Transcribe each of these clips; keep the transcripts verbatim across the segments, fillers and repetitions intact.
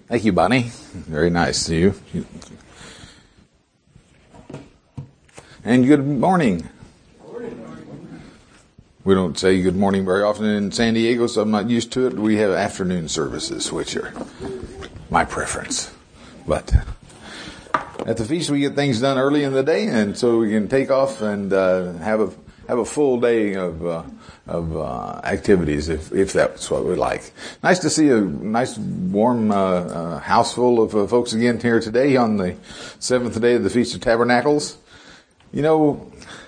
Thank you, Bonnie. Very nice to you. And good morning. We don't say good morning very often in San Diego, so I'm not used to it. We have afternoon services, which are my preference. But at the feast, we get things done early in the day, and so we can take off and uh, have a have a full day of uh, of uh, activities, if if that's what we like. Nice to see a nice, warm uh, uh, house full of uh, folks again here today on the seventh day of the Feast of Tabernacles. You know,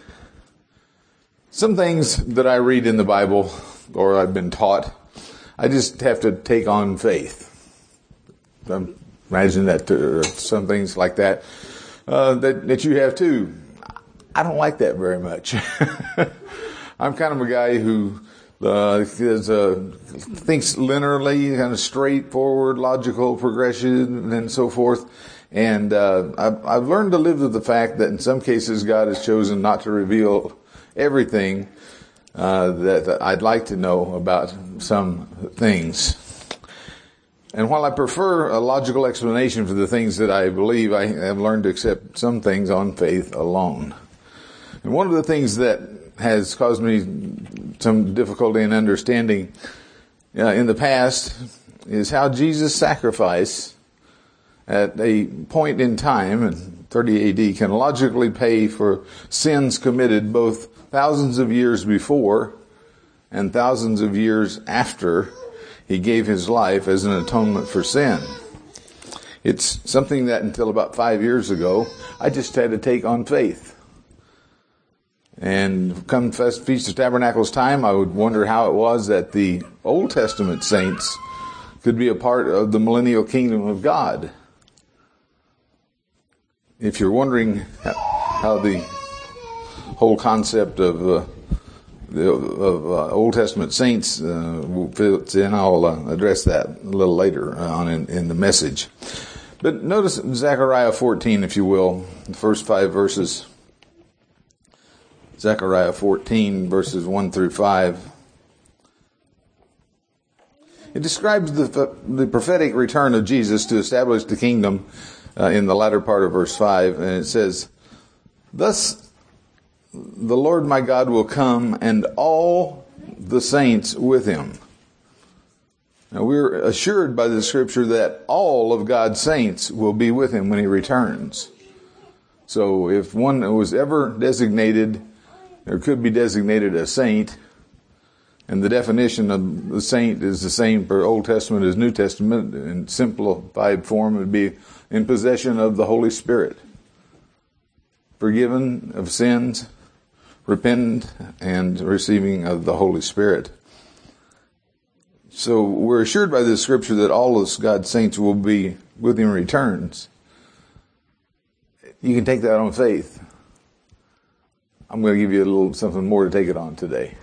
some things that I read in the Bible, or I've been taught, I just have to take on faith. I imagine that uh, some things like that, uh, that, that you have too. I don't like that very much. I'm kind of a guy who uh, is, uh, thinks linearly, kind of straightforward, logical progression, and so forth. And uh, I've, I've learned to live with the fact that in some cases God has chosen not to reveal everything uh, that I'd like to know about some things. And while I prefer a logical explanation for the things that I believe, I have learned to accept some things on faith alone. And one of the things that has caused me some difficulty in understanding uh, in the past is how Jesus' sacrifice at a point in time, in thirty A D, can logically pay for sins committed both thousands of years before and thousands of years after he gave his life as an atonement for sin. It's something that until about five years ago, I just had to take on faith. And come Feast of Tabernacles time, I would wonder how it was that the Old Testament saints could be a part of the millennial kingdom of God. If you're wondering how the whole concept of uh, the of uh, Old Testament saints uh, fits in, I'll uh, address that a little later on in, in the message. But notice Zechariah fourteen, if you will, the first five verses. Zechariah fourteen, verses one through five. It describes the the prophetic return of Jesus to establish the kingdom uh, in the latter part of verse five, and it says, "Thus the Lord my God will come, and all the saints with him." Now we're assured by the scripture that all of God's saints will be with him when he returns. So if one was ever designated, or could be designated a saint, and the definition of the saint is the same for Old Testament as New Testament, in simplified form, it would be in possession of the Holy Spirit, forgiven of sins, repentant, and receiving of the Holy Spirit. So we're assured by this scripture that all of God's saints will be with him when he returns. You can take that on faith. I'm going to give you a little something more to take it on today.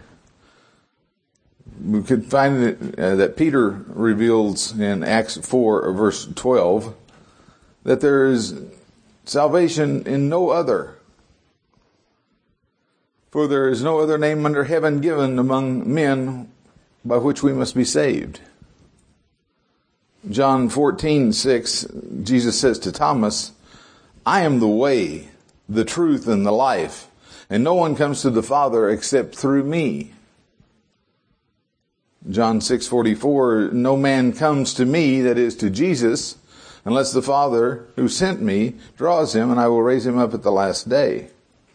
We could find that, uh, that Peter reveals in Acts four, verse twelve, that there is salvation in no other. For there is no other name under heaven given among men by which we must be saved. John fourteen six, Jesus says to Thomas, "I am the way, the truth, and the life, and no one comes to the Father except through me." John six forty-four, "No man comes to me," that is to Jesus, "unless the Father who sent me draws him, and I will raise him up at the last day."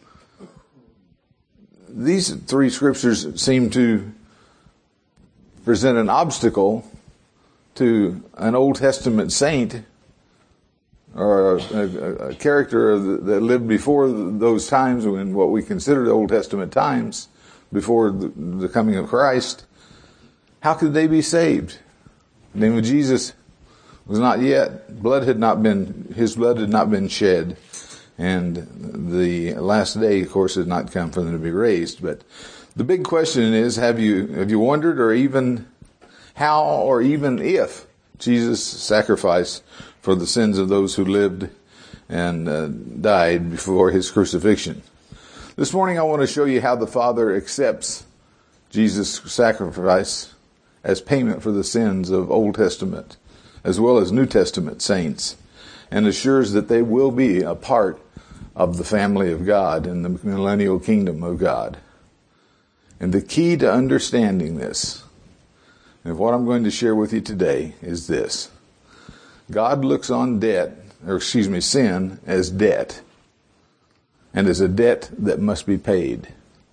These three scriptures seem to present an obstacle to an Old Testament saint or a, a, a character that lived before those times, in what we consider the Old Testament times, before the, the coming of Christ. How could they be saved? The name of Jesus was not yet, blood had not been, his blood had not been shed, and the last day, of course, had not come for them to be raised. But the big question is, have you, have you wondered, or even how, or even if Jesus' sacrifice for the sins of those who lived and uh, died before his crucifixion? This morning I want to show you how the Father accepts Jesus' sacrifice as payment for the sins of Old Testament as well as New Testament saints, and assures that they will be a part of the family of God in the millennial kingdom of God. And the key to understanding this, and what I'm going to share with you today, is this. God looks on debt, or excuse me, sin, as debt, and as a debt that must be paid.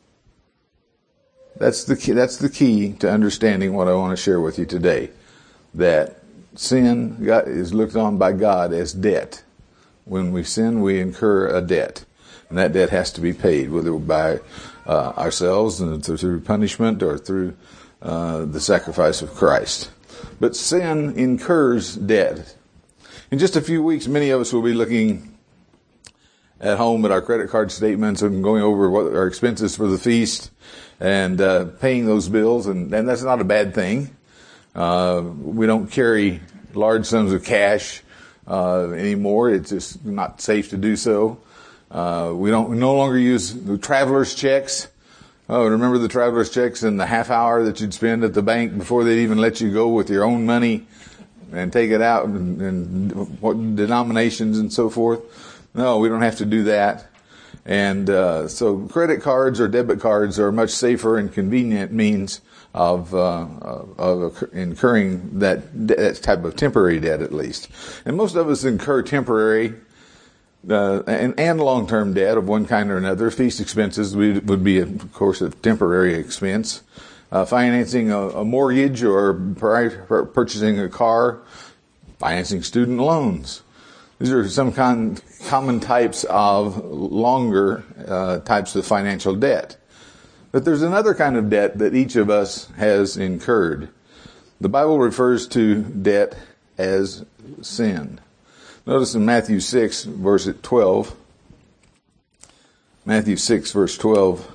That's the key, that's the key to understanding what I want to share with you today. That sin is looked on by God as debt. When we sin, we incur a debt. And that debt has to be paid, whether by uh, ourselves and through punishment or through uh, the sacrifice of Christ. But sin incurs debt. In just a few weeks, many of us will be looking at home at our credit card statements and going over what our expenses for the feast and uh, paying those bills, and, and that's not a bad thing. Uh, we don't carry large sums of cash uh, anymore. It's just not safe to do so. Uh, we don't we no longer use the traveler's checks. Oh, remember the traveler's checks and the half hour that you'd spend at the bank before they'd even let you go with your own money and take it out, and, and what denominations and so forth. No, we don't have to do that. And uh, so credit cards or debit cards are a much safer and convenient means of uh, of incurring that that type of temporary debt, at least. And most of us incur temporary uh, and, and long-term debt of one kind or another. Feast expenses would, would be, of course, a temporary expense. Uh, financing a, a mortgage or purchasing a car, financing student loans. These are some con- common types of longer uh, types of financial debt. But there's another kind of debt that each of us has incurred. The Bible refers to debt as sin. Notice in Matthew six, verse twelve. Matthew six, verse twelve.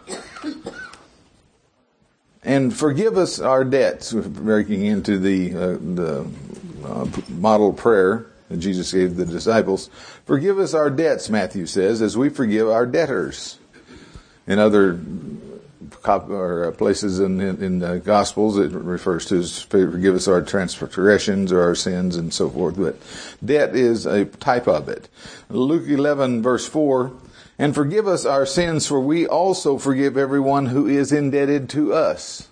And forgive us our debts, breaking into the uh, the uh, model prayer that Jesus gave the disciples. Forgive us our debts, Matthew says, as we forgive our debtors. In other or places in, in, in the Gospels, it refers to as forgive us our transgressions or our sins and so forth. But debt is a type of it. Luke eleven, verse four. And forgive us our sins, for we also forgive everyone who is indebted to us.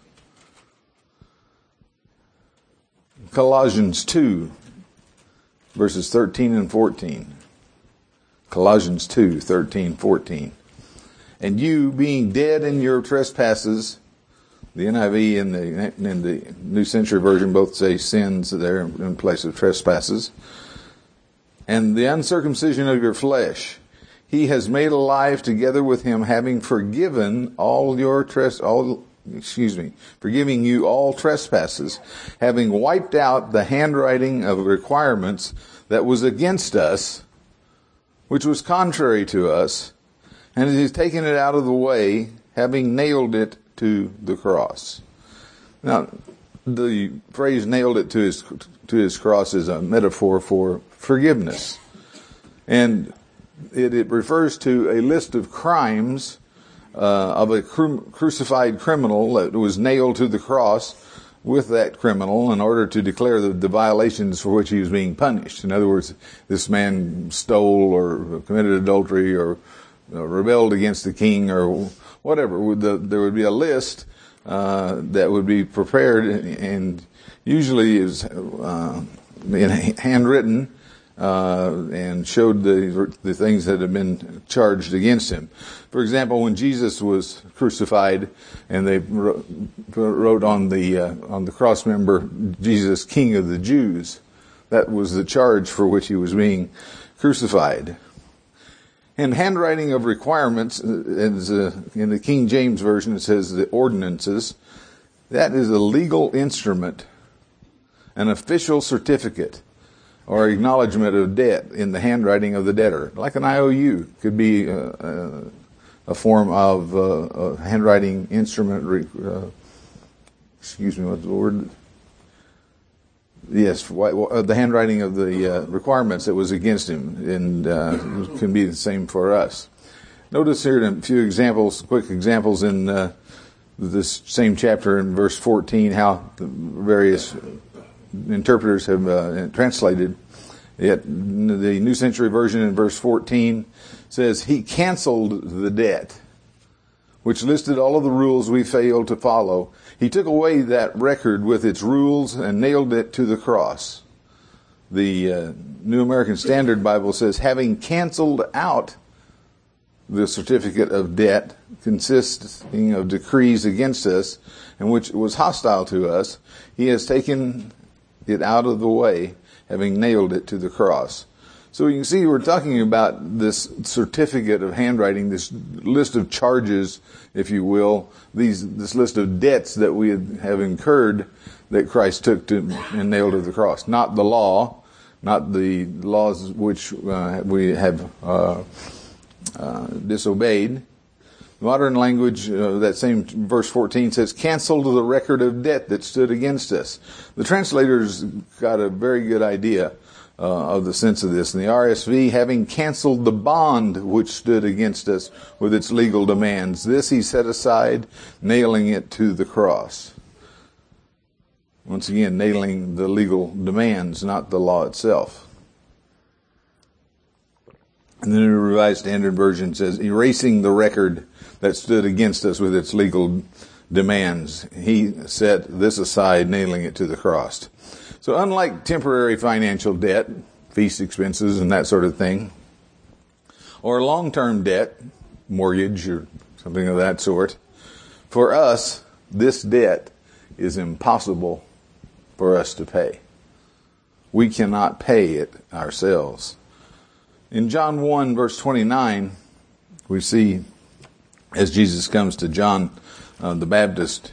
Colossians two, verses thirteen and fourteen. Colossians two, thirteen, fourteen. And you, being dead in your trespasses, the N I V and the, and the New Century Version both say sins there in place of trespasses, and the uncircumcision of your flesh, He has made alive together with Him, having forgiven all your tres all excuse me, forgiving you all trespasses, having wiped out the handwriting of requirements that was against us, which was contrary to us, and He has taken it out of the way, having nailed it to the cross. Now, the phrase "nailed it to his to his cross" is a metaphor for forgiveness, and It, it refers to a list of crimes uh, of a cru- crucified criminal that was nailed to the cross with that criminal in order to declare the, the violations for which he was being punished. In other words, this man stole or committed adultery or uh, rebelled against the king or whatever. The, there would be a list uh, that would be prepared and usually is uh, handwritten. Uh, and showed the the things that had been charged against him. For example, when Jesus was crucified, and they wrote, wrote on the uh, on the cross member, "Jesus, King of the Jews," that was the charge for which he was being crucified. And handwriting of requirements, as uh, in the King James Version, it says the ordinances. That is a legal instrument, an official certificate, or acknowledgement of debt in the handwriting of the debtor. Like an I O U could be a, a, a form of uh, a handwriting instrument. Uh, excuse me, what's the word? Yes, the handwriting of the uh, requirements that was against him, and uh, can be the same for us. Notice here in a few examples, quick examples in uh, this same chapter in verse fourteen, how the various interpreters have uh, translated it. The New Century Version in verse fourteen says, He canceled the debt, which listed all of the rules we failed to follow. He took away that record with its rules and nailed it to the cross. The uh, New American Standard Bible says, having canceled out the certificate of debt consisting of decrees against us and which was hostile to us, he has taken it out of the way, having nailed it to the cross. So you can see we're talking about this certificate of handwriting, this list of charges, if you will, these this list of debts that we have incurred that Christ took to and nailed to the cross. Not the law, not the laws which uh, we have uh, uh, disobeyed. Modern language, uh, that same verse fourteen says, canceled the record of debt that stood against us. The translators got a very good idea uh, of the sense of this. In the R S V, having canceled the bond which stood against us with its legal demands, this he set aside, nailing it to the cross. Once again, nailing the legal demands, not the law itself. And then the Revised Standard Version says, erasing the record that stood against us with its legal demands. He set this aside, nailing it to the cross. So unlike temporary financial debt, feast expenses and that sort of thing, or long-term debt, mortgage or something of that sort, for us, this debt is impossible for us to pay. We cannot pay it ourselves. In John one, verse twenty-nine, we see, as Jesus comes to John uh, the Baptist,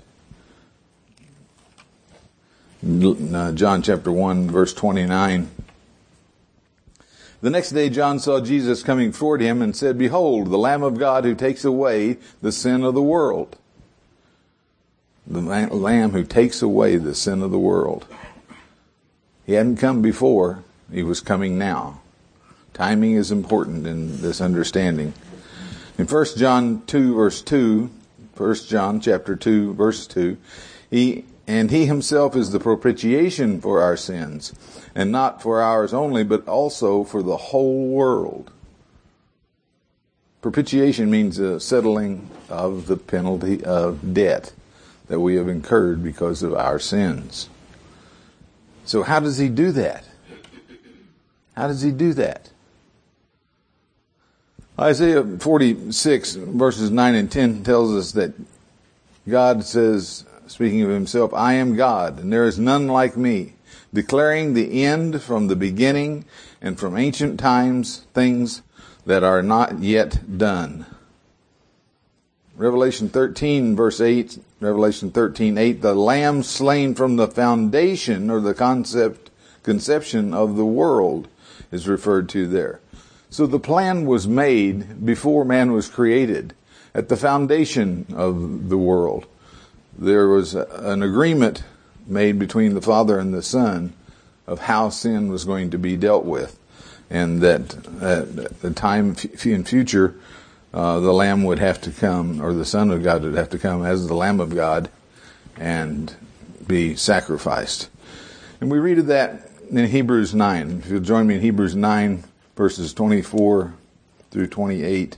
uh, John chapter one, verse twenty-nine, the next day John saw Jesus coming toward him and said, behold, the Lamb of God who takes away the sin of the world. The Lamb who takes away the sin of the world. He hadn't come before, he was coming now. Timing is important in this understanding. In First John two, verse two, First John chapter two, verse two, he and he himself is the propitiation for our sins, and not for ours only, but also for the whole world. Propitiation means a settling of the penalty of debt that we have incurred because of our sins. So how does he do that? How does he do that? Isaiah forty-six verses nine and ten tells us that God says, speaking of himself, I am God, and there is none like me, declaring the end from the beginning and from ancient times things that are not yet done. Revelation thirteen verse eight, Revelation thirteen eight, the Lamb slain from the foundation or the concept, conception of the world is referred to there. So the plan was made before man was created, at the foundation of the world. There was an agreement made between the Father and the Son of how sin was going to be dealt with, and that at the time in future, uh, the Lamb would have to come, or the Son of God would have to come as the Lamb of God and be sacrificed. And we read of that in Hebrews nine. If you'll join me in Hebrews nine, verses twenty-four through twenty-eight.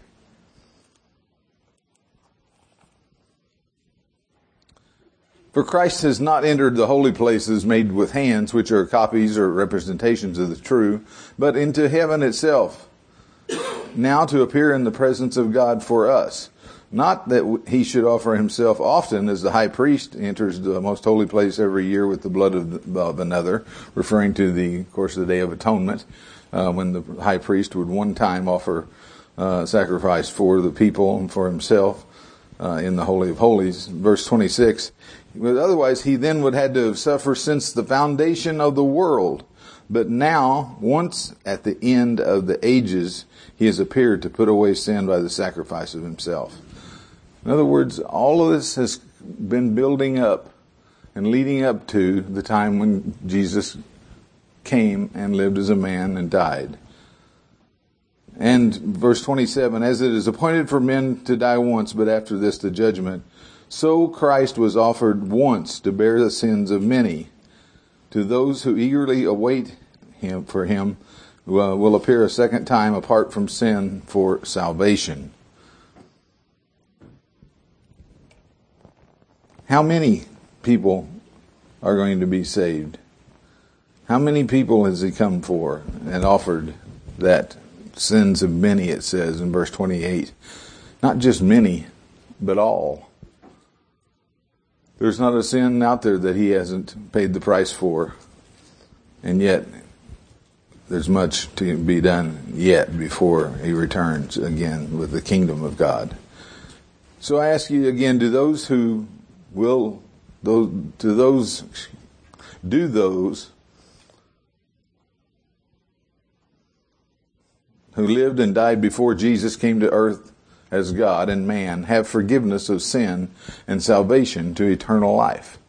For Christ has not entered the holy places made with hands, which are copies or representations of the true, but into heaven itself, now to appear in the presence of God for us. Not that he should offer himself often, as the high priest enters the most holy place every year with the blood of, the, of another, referring to the, of course, the Day of Atonement, uh, when the high priest would one time offer uh, sacrifice for the people and for himself uh, in the Holy of Holies. Verse twenty-six, but otherwise he then would have had to suffer since the foundation of the world. But now, once at the end of the ages, he has appeared to put away sin by the sacrifice of himself. In other words, all of this has been building up and leading up to the time when Jesus came and lived as a man and died. And verse twenty-seven, as it is appointed for men to die once, but after this the judgment, so Christ was offered once to bear the sins of many. to those who eagerly await him for him uh, will appear a second time apart from sin for salvation. How many people are going to be saved? How many people has he come for and offered that sins of many, it says in verse twenty-eight. Not just many, but all. There's not a sin out there that he hasn't paid the price for. And yet, there's much to be done yet before he returns again with the kingdom of God. So I ask you again, do those who will, those, do those, do those who lived and died before Jesus came to earth as God and man have forgiveness of sin and salvation to eternal life?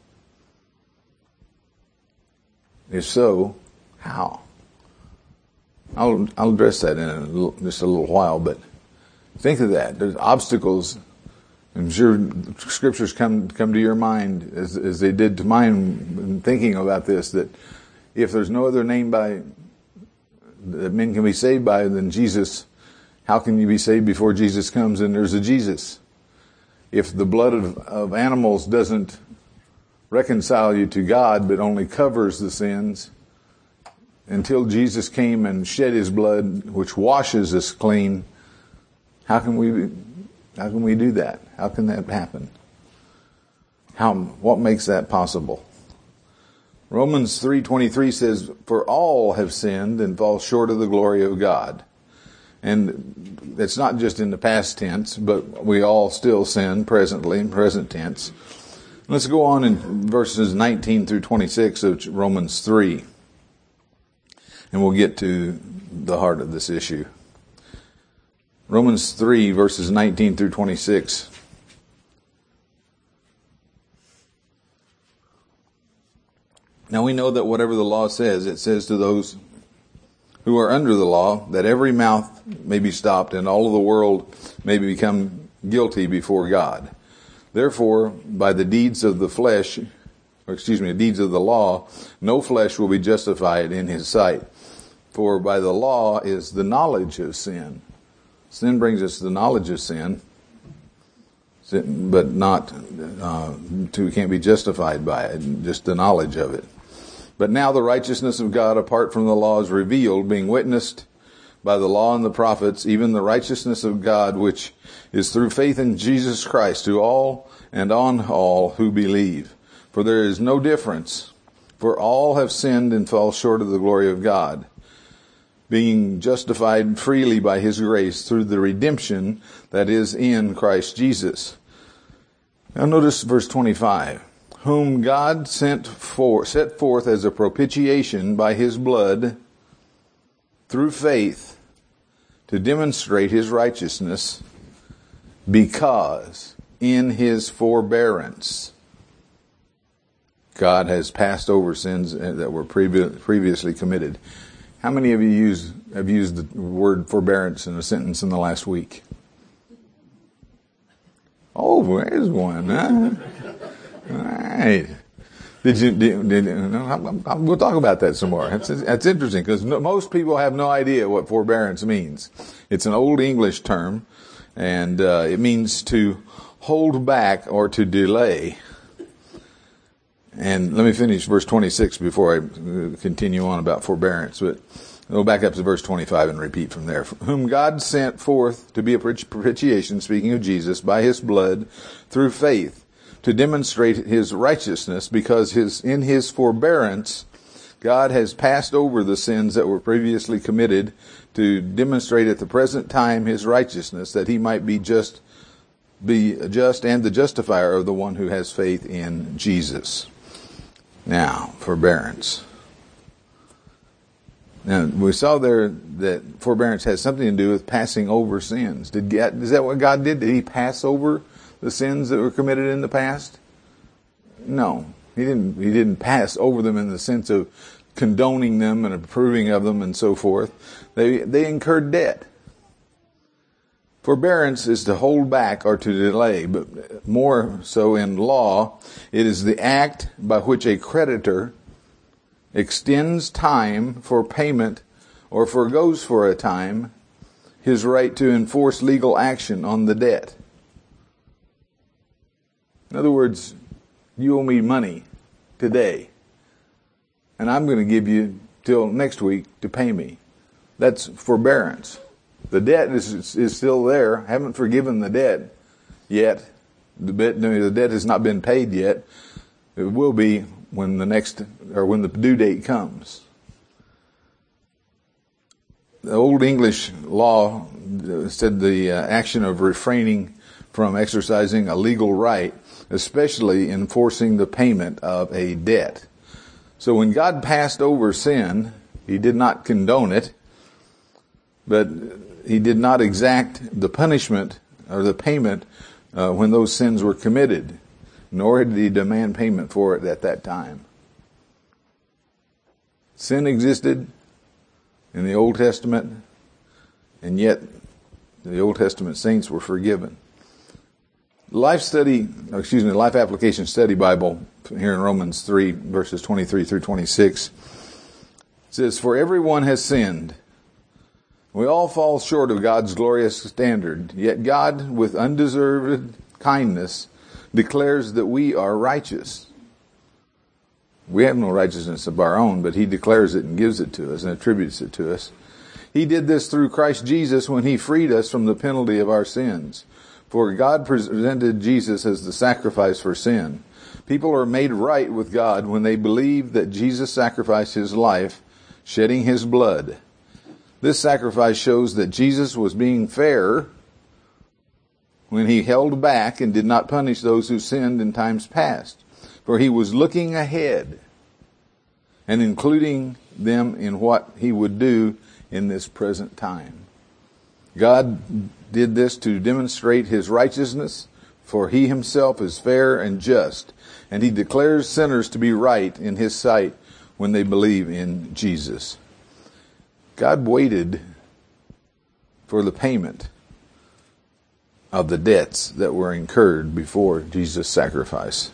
If so, how? I'll, I'll address that in a little, just a little while, but think of that. There's obstacles. I'm sure scriptures come come to your mind as, as they did to mine in thinking about this, that if there's no other name by that men can be saved by than Jesus, how can you be saved before Jesus comes and there's a Jesus? If the blood of, of animals doesn't reconcile you to God but only covers the sins, until Jesus came and shed his blood, which washes us clean, how can we how can we do that? How can that happen? How what makes that possible? Romans three twenty-three says, "For all have sinned and fall short of the glory of God." And it's not just in the past tense, but we all still sin presently in present tense. Let's go on in verses nineteen through twenty-six of Romans three. And we'll get to the heart of this issue. Romans three, verses nineteen through twenty-six. Now we know that whatever the law says, it says to those who are under the law, that every mouth may be stopped and all of the world may become guilty before God. Therefore, by the deeds of the flesh, or excuse me, the deeds of the law, no flesh will be justified in his sight. For by the law is the knowledge of sin. Sin brings us the knowledge of sin, but not, uh, to, we can't be justified by it, just the knowledge of it. But now the righteousness of God apart from the law is revealed, being witnessed by the law and the prophets, even the righteousness of God, which is through faith in Jesus Christ, to all and on all who believe. For there is no difference, for all have sinned and fall short of the glory of God, being justified freely by his grace through the redemption that is in Christ Jesus. Now notice verse twenty-five. Whom God sent for, set forth as a propitiation by his blood through faith to demonstrate his righteousness, because in his forbearance God has passed over sins that were previ- previously committed. How many of you use, have used the word forbearance in a sentence in the last week? Oh, there's one. Huh? All right. Did you? Did, did, no, we'll talk about that some more. That's, that's interesting because no, most people have no idea what forbearance means. It's an old English term, and uh, it means to hold back or to delay. And let me finish verse twenty-six before I continue on about forbearance. But go back up to verse twenty-five and repeat from there. Whom God sent forth to be a propitiation, speaking of Jesus, by his blood through faith, to demonstrate his righteousness, because his in his forbearance God has passed over the sins that were previously committed, to demonstrate at the present time his righteousness, that he might be just be just and the justifier of the one who has faith in Jesus. Now, forbearance. Now, we saw there that forbearance has something to do with passing over sins. Did God, is that what God did? Did he pass over the sins that were committed in the past? No. He didn't, he didn't pass over them in the sense of condoning them and approving of them and so forth. They, they incurred debt. Forbearance is to hold back or to delay, but more so in law, it is the act by which a creditor extends time for payment or forgoes for a time his right to enforce legal action on the debt. In other words, you owe me money today, and I'm going to give you till next week to pay me. That's forbearance. The debt is is still there. I haven't forgiven the debt yet. The debt, the debt has not been paid yet. It will be when the next, or when the due date comes. The Old English law said the uh, action of refraining from exercising a legal right, especially enforcing the payment of a debt. So when God passed over sin, He did not condone it, but He did not exact the punishment or the payment uh, when those sins were committed, nor did He demand payment for it at that time. Sin existed in the Old Testament, and yet the Old Testament saints were forgiven. Life study, excuse me, Life Application Study Bible here in Romans three, verses twenty-three through twenty-six says, "For everyone has sinned. We all fall short of God's glorious standard. Yet God, with undeserved kindness, declares that we are righteous." We have no righteousness of our own, but He declares it and gives it to us and attributes it to us. He did this through Christ Jesus when He freed us from the penalty of our sins. For God presented Jesus as the sacrifice for sin. People are made right with God when they believe that Jesus sacrificed His life, shedding His blood. This sacrifice shows that Jesus was being fair when He held back and did not punish those who sinned in times past. For He was looking ahead and including them in what He would do in this present time. God did this to demonstrate His righteousness, for He Himself is fair and just, and He declares sinners to be right in His sight when they believe in Jesus. God waited for the payment of the debts that were incurred before Jesus' sacrifice.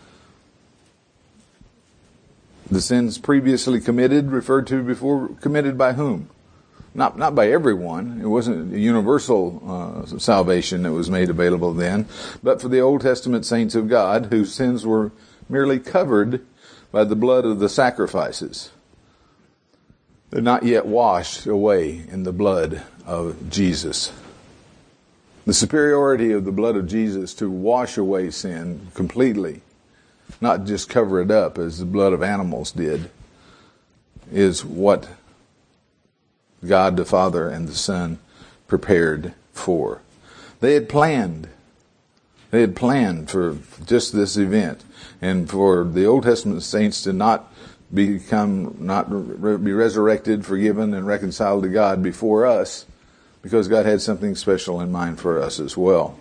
The sins previously committed, referred to before, committed by whom? Not not by everyone. It wasn't a universal uh, salvation that was made available then, but for the Old Testament saints of God whose sins were merely covered by the blood of the sacrifices. They're not yet washed away in the blood of Jesus. The superiority of the blood of Jesus to wash away sin completely, not just cover it up as the blood of animals did, is what God the Father and the Son prepared for. They had planned. They had planned for just this event, and for the Old Testament saints to not become, not be resurrected, forgiven, and reconciled to God before us, because God had something special in mind for us as well.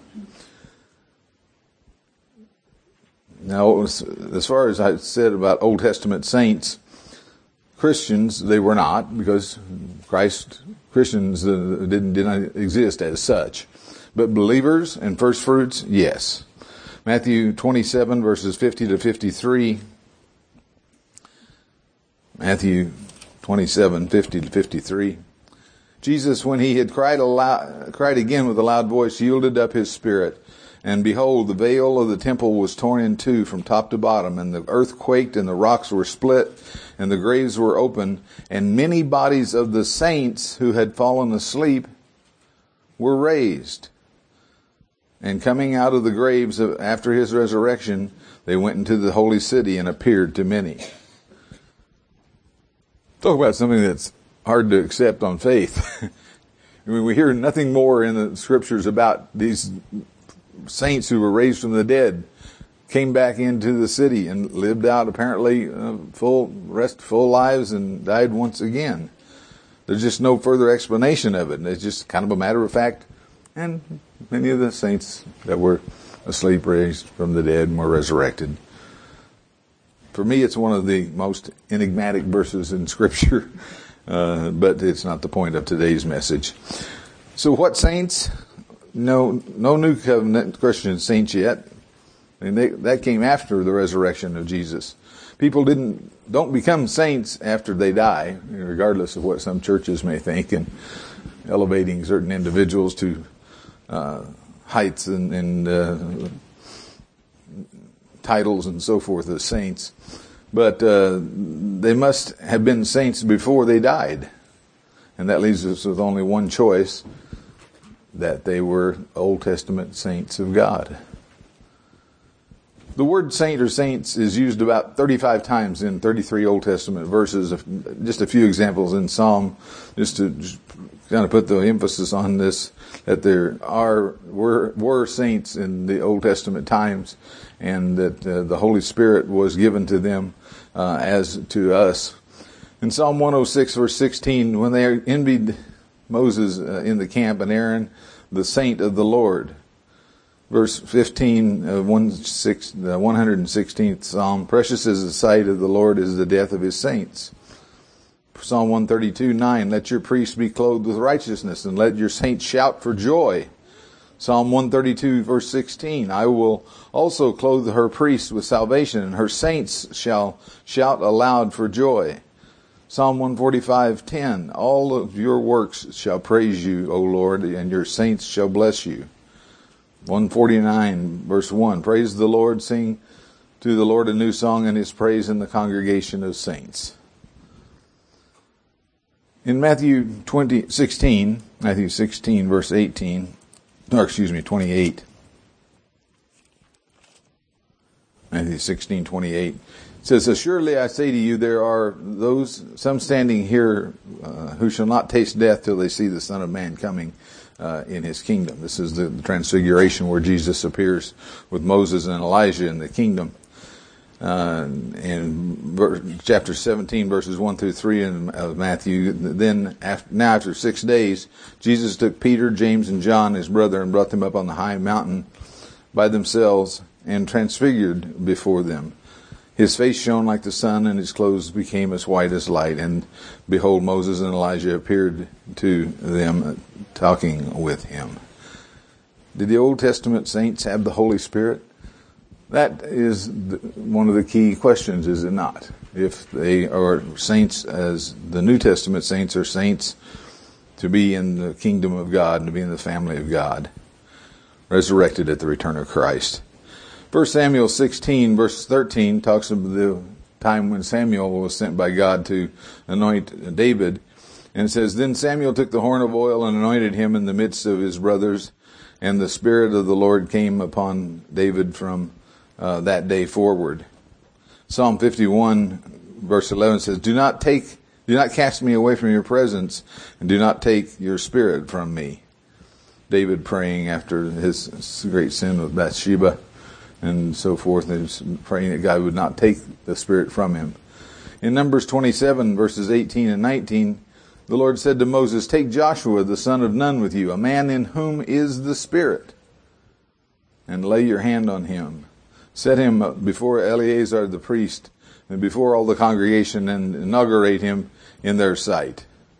Now, as far as I said about Old Testament saints, Christians, they were not, because Christ, Christians didn't, did not exist as such. But believers and first fruits, yes. Matthew twenty-seven, verses fifty to fifty-three. Matthew twenty-seven, fifty to fifty-three. Jesus, when He had cried aloud, cried again with a loud voice, yielded up His spirit. And behold, the veil of the temple was torn in two from top to bottom, and the earth quaked, and the rocks were split, and the graves were opened, and many bodies of the saints who had fallen asleep were raised. And coming out of the graves after His resurrection, they went into the holy city and appeared to many. Talk about something that's hard to accept on faith. I mean, we hear nothing more in the scriptures about these saints who were raised from the dead, came back into the city and lived out apparently uh, full, restful lives and died once again. There's just no further explanation of it. It's just kind of a matter of fact. And many of the saints that were asleep raised from the dead and were resurrected. For me, it's one of the most enigmatic verses in Scripture, uh, but it's not the point of today's message. So what saints? No, no New Covenant Christian saints yet. And they, that came after the resurrection of Jesus. People didn't don't become saints after they die, regardless of what some churches may think, and elevating certain individuals to uh, heights and, and uh, titles and so forth as saints. But uh, they must have been saints before they died. And that leaves us with only one choice, that they were Old Testament saints of God. The word saint or saints is used about thirty-five times in thirty-three Old Testament verses. Just a few examples in Psalm, just to just kind of put the emphasis on this, that there are were, were saints in the Old Testament times, and that uh, the Holy Spirit was given to them uh, as to us. In Psalm one oh six, verse sixteen, when they envied Moses uh, in the camp and Aaron, the saint of the Lord. Verse fifteen, uh, one, six, uh, one hundred sixteenth Psalm, precious is the sight of the Lord is the death of his saints. Psalm one thirty-two, nine, let your priests be clothed with righteousness, and let your saints shout for joy. Psalm one thirty-two, verse sixteen, I will also clothe her priests with salvation, and her saints shall shout aloud for joy. Psalm one forty-five, ten, all of your works shall praise you, O Lord, and your saints shall bless you. one forty-nine, verse one, praise the Lord, sing to the Lord a new song, and his praise in the congregation of saints. In Matthew twenty, sixteen, Matthew sixteen, verse eighteen, or excuse me, twenty-eight. Matthew sixteen, twenty-eight. It says, assuredly I say to you, there are those, some standing here, uh, who shall not taste death till they see the Son of Man coming uh, in his kingdom. This is the, the transfiguration where Jesus appears with Moses and Elijah in the kingdom. Uh, in ver- chapter seventeen, verses one through three in uh, Matthew, then after, now after six days, Jesus took Peter, James, and John, his brother, and brought them up on the high mountain by themselves and transfigured before them. His face shone like the sun, and his clothes became as white as light. And behold, Moses and Elijah appeared to them, talking with him. Did the Old Testament saints have the Holy Spirit? That is the, one of the key questions, is it not? If they are saints as the New Testament saints are saints to be in the kingdom of God and to be in the family of God, resurrected at the return of Christ. First Samuel sixteen, verse thirteen, talks of the time when Samuel was sent by God to anoint David. And it says, then Samuel took the horn of oil and anointed him in the midst of his brothers, and the Spirit of the Lord came upon David from uh, that day forward. Psalm fifty-one, verse eleven says, do not take, do not cast me away from your presence, and do not take your Spirit from me. David praying after his great sin with Bathsheba and so forth, and praying that God would not take the Spirit from him. In Numbers twenty-seven, verses eighteen and nineteen, the Lord said to Moses, take Joshua, the son of Nun, with you, a man in whom is the Spirit, and lay your hand on him. Set him before Eleazar the priest, and before all the congregation, and inaugurate him in their sight.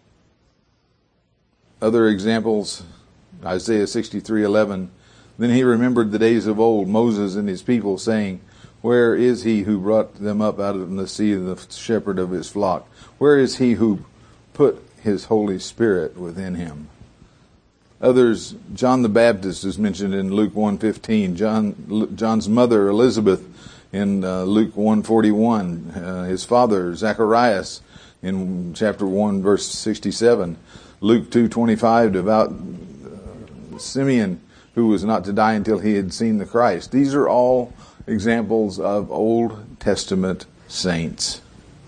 Other examples, Isaiah sixty-three, eleven, then he remembered the days of old, Moses and his people, saying, where is he who brought them up out of the sea, the shepherd of his flock? Where is he who put his Holy Spirit within him? Others, John the Baptist is mentioned in Luke one fifteen, John, John's mother Elizabeth in uh, Luke one forty-one, uh, his father Zacharias in chapter one verse sixty-seven, Luke two twenty-five, devout uh, Simeon, who was not to die until he had seen the Christ. These are all examples of Old Testament saints.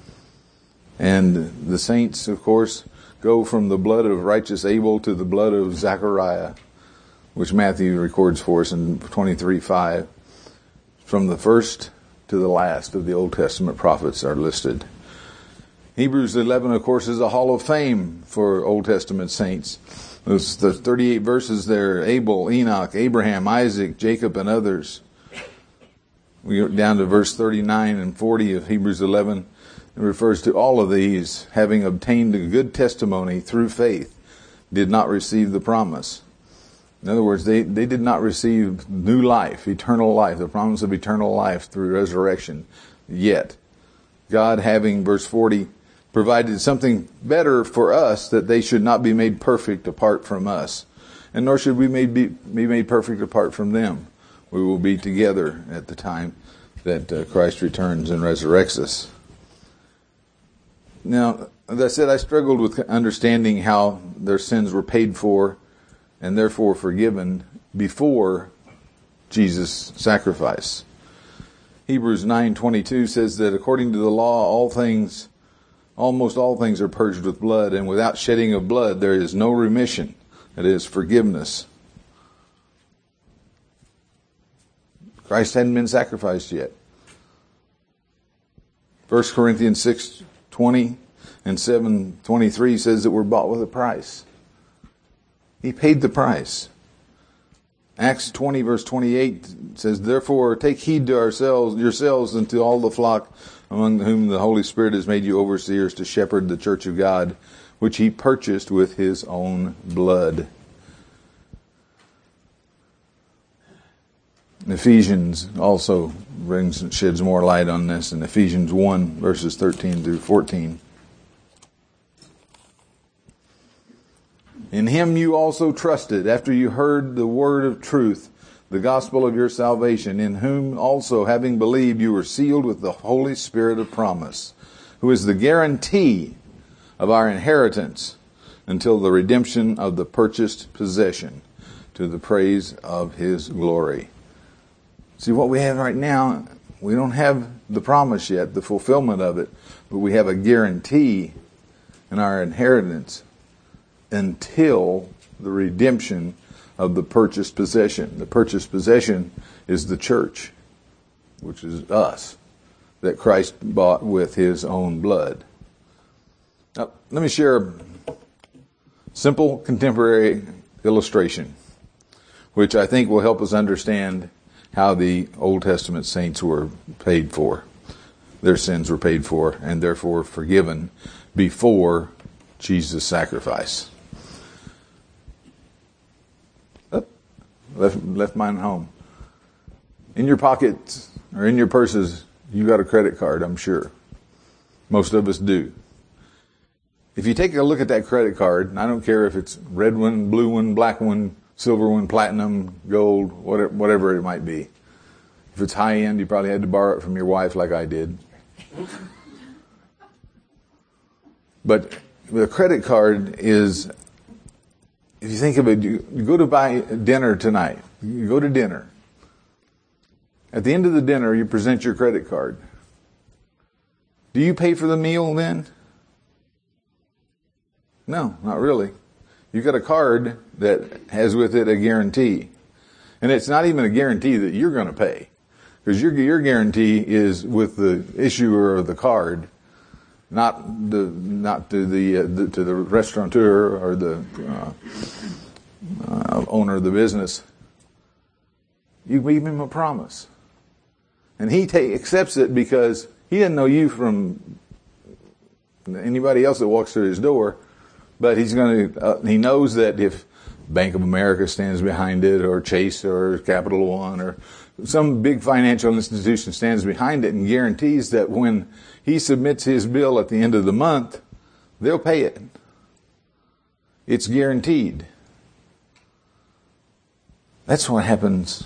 And the saints, of course, go from the blood of righteous Abel to the blood of Zechariah, which Matthew records for us in twenty-three five. From the first to the last of the Old Testament prophets are listed. Hebrews eleven, of course, is a hall of fame for Old Testament saints. There's the thirty-eight verses there, Abel, Enoch, Abraham, Isaac, Jacob, and others. We go down to verse thirty-nine and forty of Hebrews eleven. It refers to all of these, having obtained a good testimony through faith, did not receive the promise. In other words, they, they did not receive new life, eternal life, the promise of eternal life through resurrection yet. God having, verse forty, provided something better for us, that they should not be made perfect apart from us. And nor should we made be, be made perfect apart from them. We will be together at the time that uh, Christ returns and resurrects us. Now, as I said, I struggled with understanding how their sins were paid for and therefore forgiven before Jesus' sacrifice. Hebrews nine twenty-two says that according to the law, all things, almost all things are purged with blood, and without shedding of blood there is no remission, that is, forgiveness. Christ hadn't been sacrificed yet. First Corinthians six twenty and seven twenty-three says that we're bought with a price. He paid the price. Acts twenty verse twenty-eight says, therefore take heed to ourselves, yourselves, and to all the flock among whom the Holy Spirit has made you overseers to shepherd the church of God, which he purchased with his own blood. Ephesians also brings sheds more light on this in Ephesians one verses thirteen through fourteen. In him you also trusted, after you heard the word of truth, the gospel of your salvation, in whom also, having believed, you were sealed with the Holy Spirit of promise, who is the guarantee of our inheritance until the redemption of the purchased possession, to the praise of his glory. See, what we have right now, we don't have the promise yet, the fulfillment of it, but we have a guarantee in our inheritance until the redemption of the purchased possession. The purchased possession is the church, which is us, that Christ bought with his own blood. Now, let me share a simple contemporary illustration, which I think will help us understand how the Old Testament saints were paid for. Their sins were paid for and therefore forgiven before Jesus' sacrifice. Left, left mine at home. In your pockets or in your purses, you got a credit card, I'm sure. Most of us do. If you take a look at that credit card, and I don't care if it's red one, blue one, black one, silver one, platinum, gold, whatever, whatever it might be. If it's high end, you probably had to borrow it from your wife like I did. But the credit card is, if you think of it, you, you go to buy dinner tonight. You go to dinner. At the end of the dinner, you present your credit card. Do you pay for the meal then? No, not really. You've got a card that has with it a guarantee. And it's not even a guarantee that you're going to pay. Because your, your guarantee is with the issuer of the card, not the not to the, uh, the to the restaurateur or the uh, uh, owner of the business. You give him a promise, and he ta- accepts it because he didn't know you from anybody else that walks through his door. But he's going to. Uh, he knows that if Bank of America stands behind it, or Chase, or Capital One, or some big financial institution stands behind it and guarantees that when he submits his bill at the end of the month, they'll pay it. It's guaranteed. That's what happens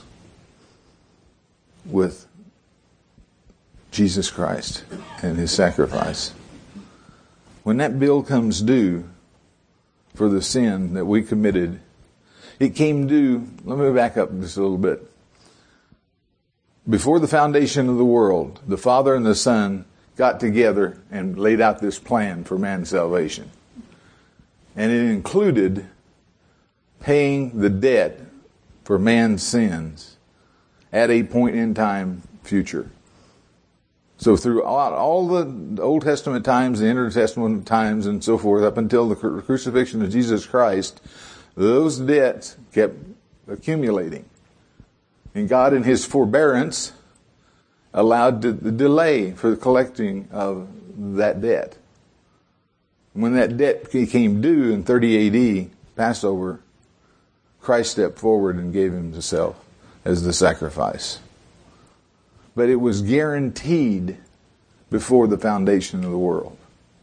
with Jesus Christ and his sacrifice. When that bill comes due for the sin that we committed, it came due, let me back up just a little bit. Before the foundation of the world, the Father and the Son got together and laid out this plan for man's salvation. And it included paying the debt for man's sins at a point in time future. So throughout all the Old Testament times, the Intertestament times, and so forth, up until the crucifixion of Jesus Christ, those debts kept accumulating. And God, in his forbearance, allowed the delay for the collecting of that debt. When that debt became due in thirty A D, Passover, Christ stepped forward and gave himself as the sacrifice. But it was guaranteed before the foundation of the world.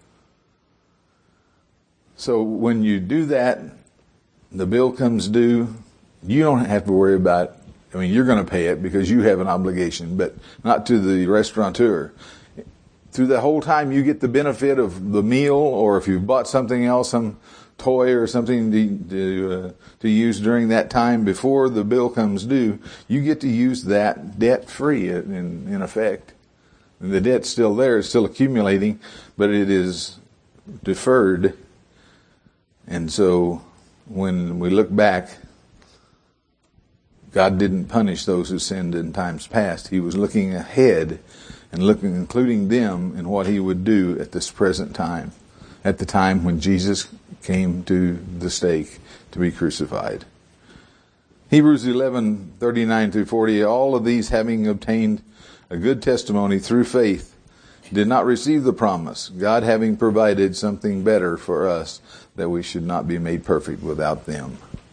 So when you do that, the bill comes due, you don't have to worry about, I mean, you're going to pay it because you have an obligation, but not to the restaurateur. Through the whole time, you get the benefit of the meal, or if you bought something else, some toy or something to to, uh, to use during that time before the bill comes due, you get to use that debt-free in, in effect. And the debt's still there, it's still accumulating, but it is deferred. And so when we look back, God didn't punish those who sinned in times past. He was looking ahead and looking, including them in what he would do at this present time, at the time when Jesus came to the stake to be crucified. Hebrews eleven, thirty-nine through forty, all of these having obtained a good testimony through faith, did not receive the promise, God having provided something better for us, that we should not be made perfect without them.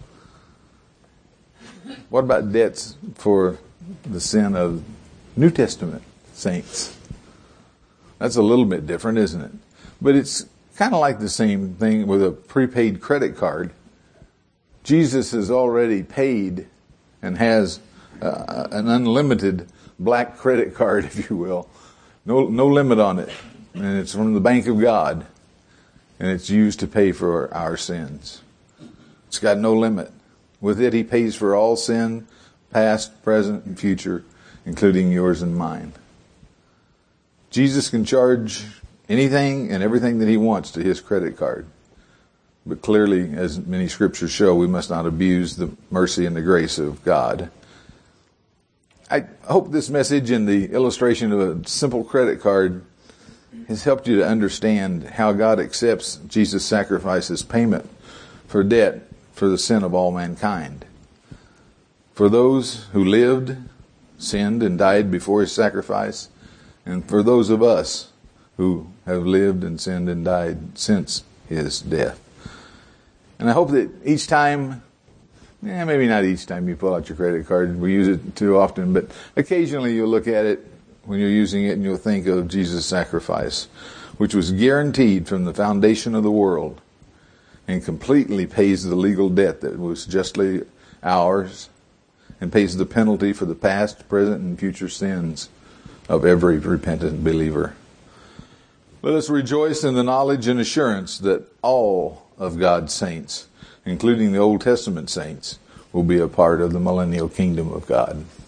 What about debts for the sin of New Testament saints? That's a little bit different, isn't it? But it's kind of like the same thing with a prepaid credit card. Jesus has already paid and has uh, an unlimited black credit card, if you will. No, no limit on it. And it's from the Bank of God. And it's used to pay for our sins. It's got no limit. With it, he pays for all sin, past, present, and future, including yours and mine. Jesus can charge anything and everything that he wants to his credit card. But clearly, as many scriptures show, we must not abuse the mercy and the grace of God. I hope this message and the illustration of a simple credit card has helped you to understand how God accepts Jesus' sacrifice as payment for debt for the sin of all mankind. For those who lived, sinned, and died before his sacrifice, and for those of us who have lived and sinned and died since his death. And I hope that each time, eh, maybe not each time you pull out your credit card, we use it too often, but occasionally you'll look at it when you're using it and you'll think of Jesus' sacrifice, which was guaranteed from the foundation of the world and completely pays the legal debt that was justly ours and pays the penalty for the past, present, and future sins of every repentant believer. Let us rejoice in the knowledge and assurance that all of God's saints, including the Old Testament saints, will be a part of the millennial kingdom of God.